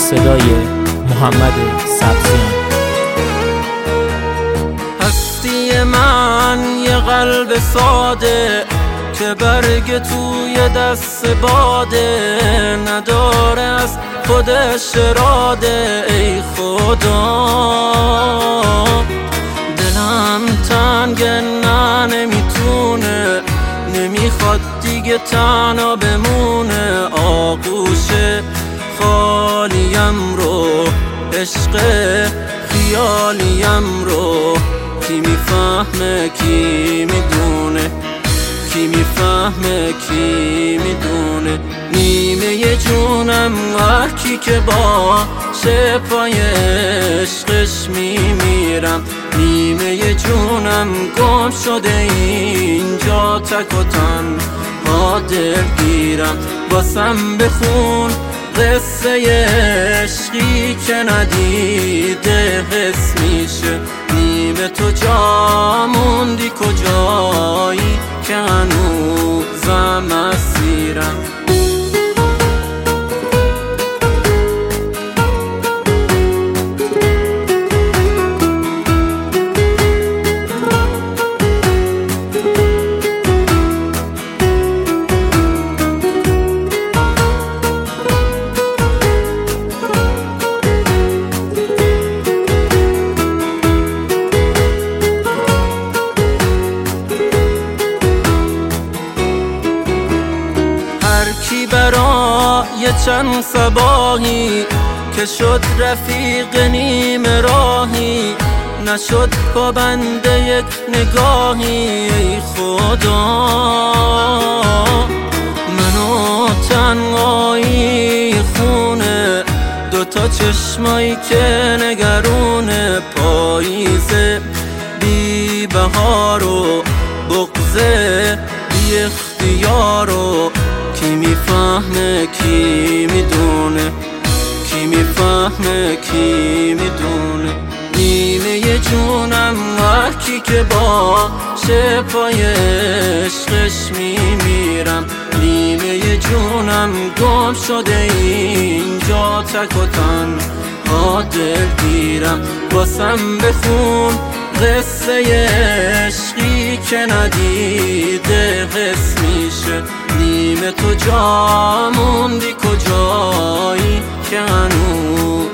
صدای محمد سبزیان. هستی من یه قلب ساده که برگ توی دست باده، نداره از خودش اراده. ای خدا دلم تنگه، نه نمیتونه، نمیخواد دیگه تنها بمونه. آغوش خالیم رو، عشق خیالیم رو، کی میفهمه کی میدونه، کی میفهمه کی میدونه. نیمه جونم وقتی که با پای عشقش میمیرم، نیمه جونم گم شده اینجا، تک و تنها دلگیرم. واسم بخون قصه عشقی که ندیده حس میشه. نیمه تو جا موندی کجایی که هنوزم اسیرم. کی برای چند صباحی که شد رفیق نیم راهی، نشد پابند یک نگاهی. ای خدا منو تنهایی خونه، دوتا چشمایی که نگرونه. پاییزه بی بهار و بغضه بی اختیار و کی میفهمه کی میدونه، کی میفهمه کی میدونه. نیمه جونم وقتی که با پای عشقش میمیرم، نیمه جونم گم شده اینجا، تک و تنها دلگیرم. واسم بخون قصه عشقی که ندیده حس میشه. نیمه تو جا موندی کجایی که هنوز